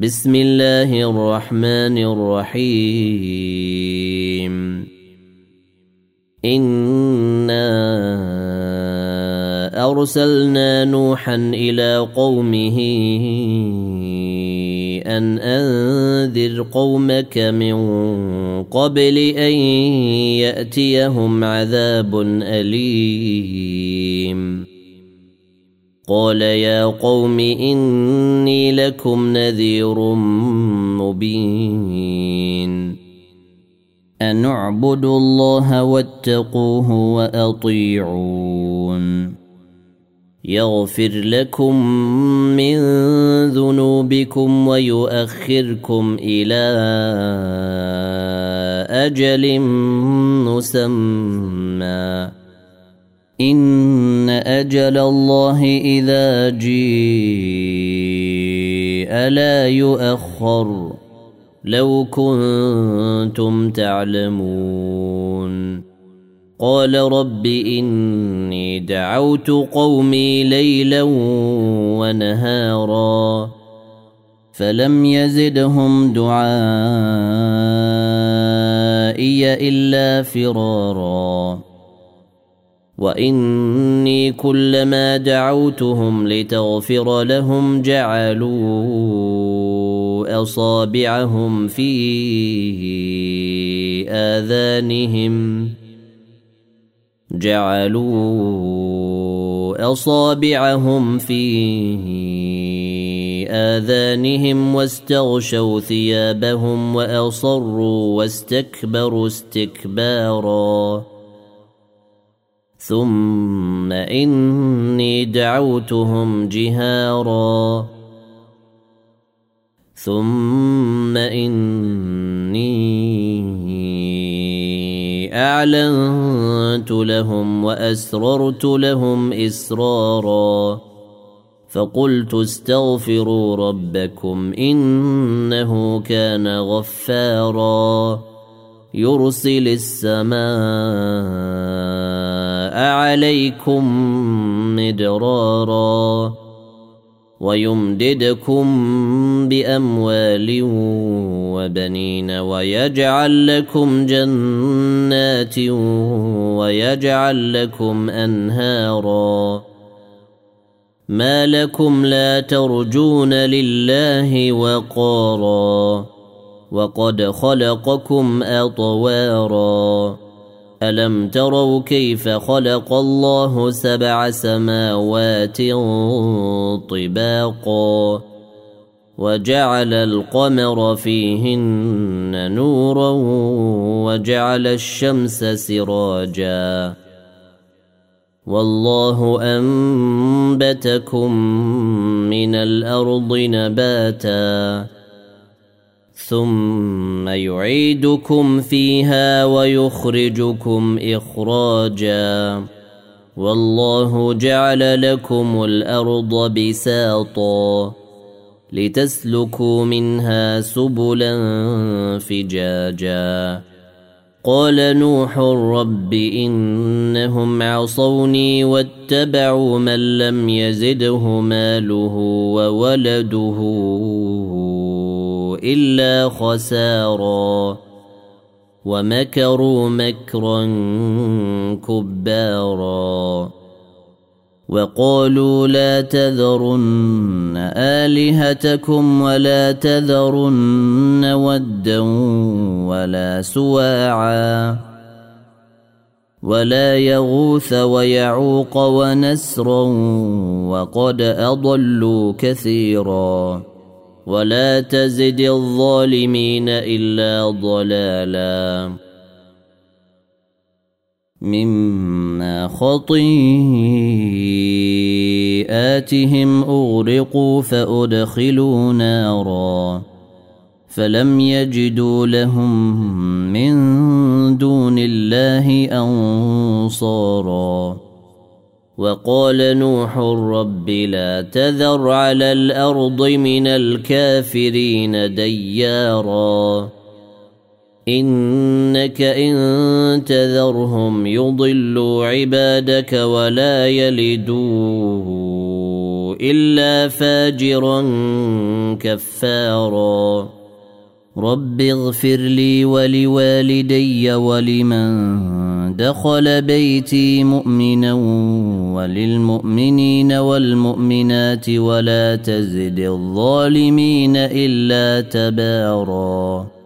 بسم الله الرحمن الرحيم. إنا أرسلنا نوحا إلى قومه أن أنذر قومك من قبل أن يأتيهم عذاب أليم. قال يا قوم إني لكم نذير مبين أن اعبدوا الله واتقوه وأطيعون يغفر لكم من ذنوبكم ويؤخركم إلى أجل مسمى إن أجل الله إذا جيء لا يؤخر لو كنتم تعلمون. قال رب إني دعوت قومي ليلا ونهارا فلم يزدهم دعائي إلا فرارا وإني كلما دعوتهم لتغفر لهم جعلوا أصابعهم في آذانهم واستغشوا ثيابهم وأصروا واستكبروا استكبارا ثم إني دعوتهم جهارا ثم إني أعلنت لهم وأسررت لهم إسرارا فقلت استغفروا ربكم إنه كان غفارا يرسل السماء عليكم مدرارا ويمددكم بأموال وبنين ويجعل لكم جنات ويجعل لكم أنهارا ما لكم لا ترجون لله وقارا وقد خلقكم أطوارا ألم تروا كيف خلق الله 7 سماوات طباقا وجعل القمر فيهن نورا وجعل الشمس سراجا والله أنبتكم من الأرض نباتا ثم يعيدكم فيها ويخرجكم إخراجا والله جعل لكم الأرض بساطا لتسلكوا منها سبلا فجاجا قال نوح رب إنهم عصوني واتبعوا من لم يزده ماله وولده إلا خسارا ومكروا مكرا كبارا وقالوا لا تذرن آلهتكم ولا تذرن ودا ولا سواعا ولا يغوث ويعوق ونسرا وقد أضلوا كثيرا ولا تزد الظالمين إلا ضلالا مما خطيئاتهم أغرقوا فأدخلوا نارا فلم يجدوا لهم من دون الله أنصارا وقال نوح رب لا تذر على الأرض من الكافرين ديارا إنك إن تذرهم يضلوا عبادك ولا يلدوا إلا فاجرا كفارا رب اغفر لي ولوالدي ولمن دخل بيتي مؤمنا وللمؤمنين والمؤمنات ولا تزد الظالمين إلا تبارا